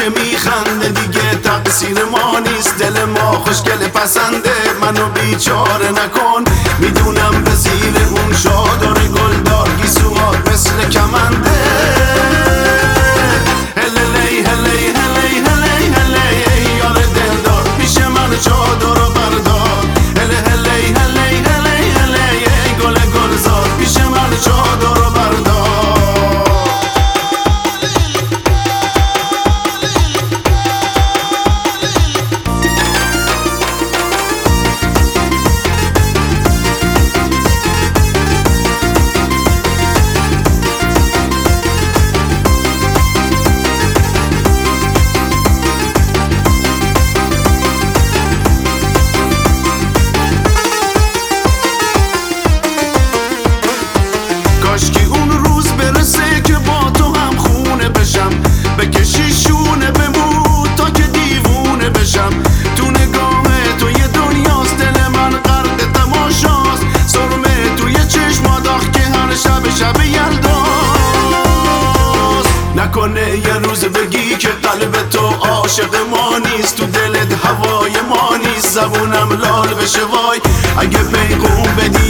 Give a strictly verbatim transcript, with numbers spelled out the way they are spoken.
میخنده دیگه تقصیر ما نیست. دل ما خوشگل پسنده، منو بیچاره نکن. میدونم به زیر اون شادار گلدار گیسوات مثل کمنده. هللی هلی هلی هلی هلی یار دلدار پیش من چادر و بردار. هلی هلی هلی هلی هلی گل گلزار پیش من چادر و بردار. کاشکی اون روز برسه که با تو هم خونه بشم، بکشی شونه بمون تا که دیوونه بشم. تو نگاه تو یه دنیاست، دل من غرق تماشاست. سرمه توی چشما داغ که هر شب شب یلداست. نکنه یه روز بگی که قلب تو عاشق ما نیست، تو دلت هوای ما نیست. زبونم لال بشه وای اگه پیغام بدی